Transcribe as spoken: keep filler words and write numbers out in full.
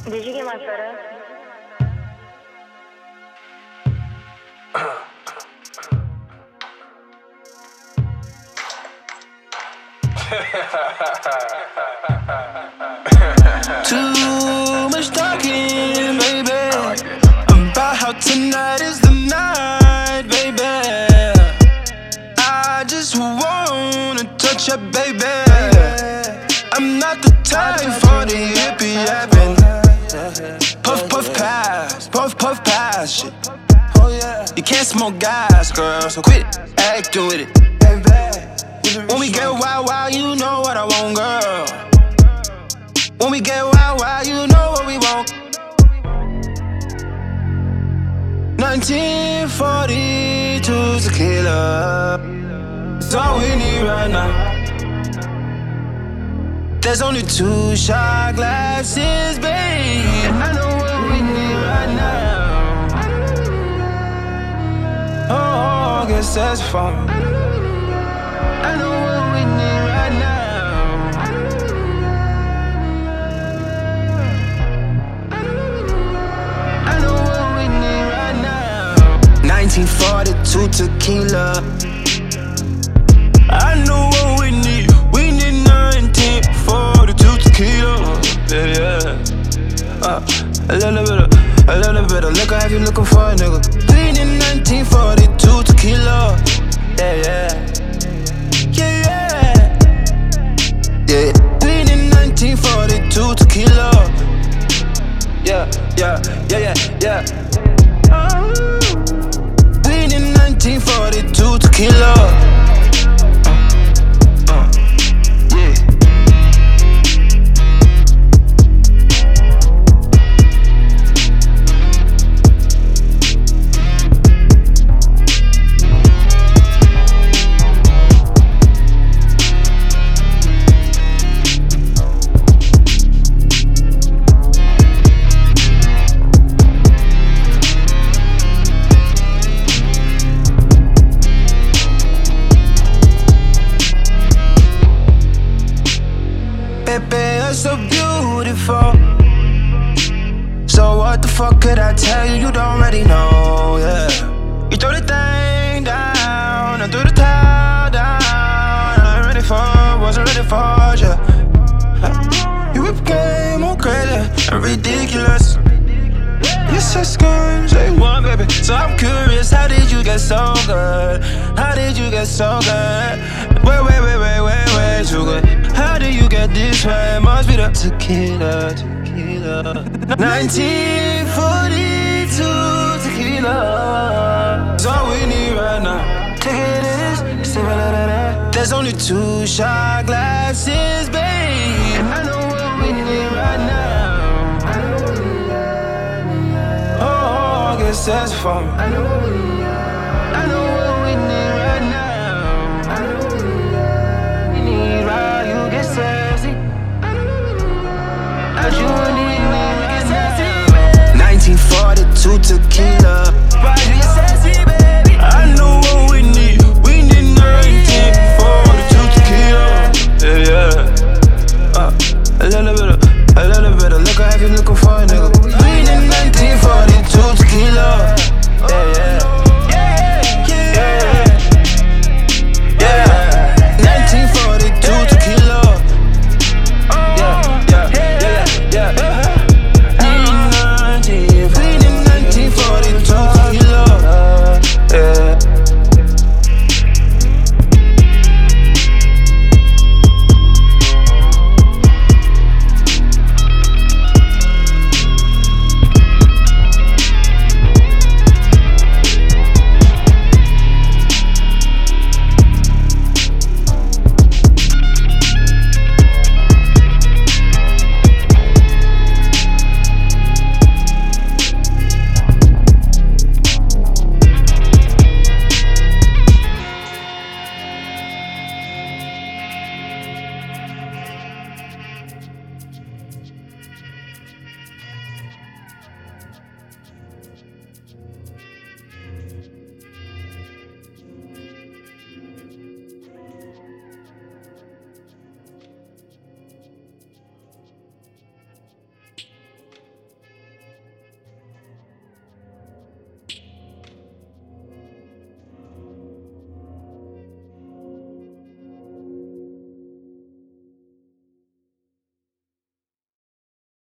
Did you get my photo? Too much talking, baby, about how tonight is the night, baby. I just wanna touch ya, baby. I'm not the type for the hippie yapping. Puff, puff, pass, puff, puff, pass shit. You can't smoke gas, girl, so quit acting with it. When we get wild, wild, you know what I want, girl. When we get wild, wild, you know what we want. nineteen forty-two tequila, it's all we need right now. There's only two shot glasses, babe. I know what we need right now. Oh, I guess that's fine. I know what we need right now. I know what we need right now. nineteen forty-two tequila, I know what we need. We need nineteen forty-two tequila. Yeah, yeah. Uh, a little bit of, a little bit of liquor. Have you looking for a nigga? We need nineteen forty-two tequila. Yeah, yeah. Yeah, yeah. Yeah. We need nineteen forty-two tequila. Yeah, yeah, yeah, yeah, yeah. Oh. We need nineteen forty-two tequila. Baby, you're so beautiful. So what the fuck could I tell you? You don't already know, yeah. You throw the thing down, I threw the towel down. I ain't ready for, wasn't ready for you. You whip game on crazy and ridiculous. You said scream, say one, baby. So I'm curious, how did you get so good? How did you get so good? Wait, wait, wait, wait, wait, wait, too good. How do you get this way? Must be the tequila, tequila. nineteen forty-two tequila. That's all we need right now. Take it is, there's only two shot glasses, babe. I know what we need right now. Oh, I guess that's fun.